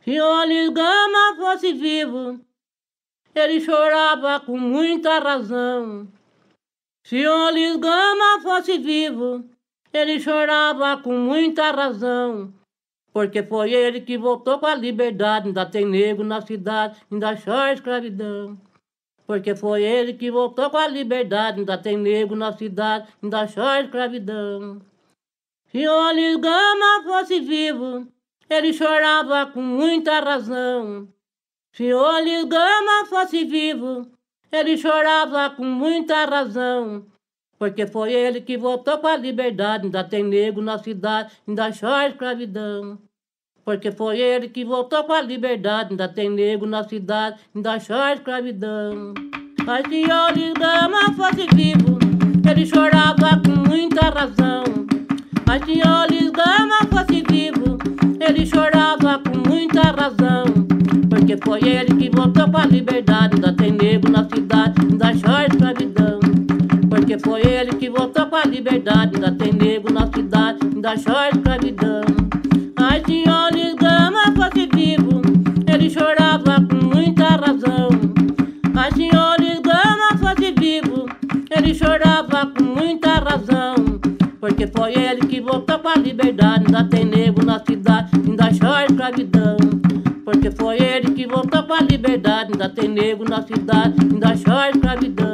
Se Olis Gama fosse vivo, ele chorava com muita razão. Se Olis Gama fosse vivo, ele chorava com muita razão. Porque foi ele que voltou com a liberdade, ainda tem negro na cidade, ainda chora escravidão. Porque foi ele que voltou com a liberdade, ainda tem negro na cidade, ainda chora escravidão. Se Olis Gama fosse vivo, ele chorava com muita razão. Se Olis Gama fosse vivo, ele chorava com muita razão. Porque foi ele que voltou com a liberdade, ainda tem negro na cidade, ainda chora escravidão. Porque foi ele que voltou com a liberdade, ainda tem negro na cidade, ainda chora escravidão. Mas se Olis Gama fosse vivo, ele chorava com muita razão. Mas se Olis Gama fosse vivo, ele chorava com muita razão. Porque foi ele que voltou com a liberdade, ainda tem negro na cidade, ainda chora escravidão. Porque foi ele que voltou com a liberdade, ainda tem negro na cidade, ainda chora escravidão. Ai, se Olis Gama fosse vivo, ele chorava com muita razão. Ai, se Olis Gama fosse vivo, ele chorava com muita razão. Porque foi ele que voltou com a liberdade, ainda tem negro na cidade, ainda chora escravidão. Porque foi ele que voltou com a liberdade, ainda tem negro na cidade, ainda chora escravidão.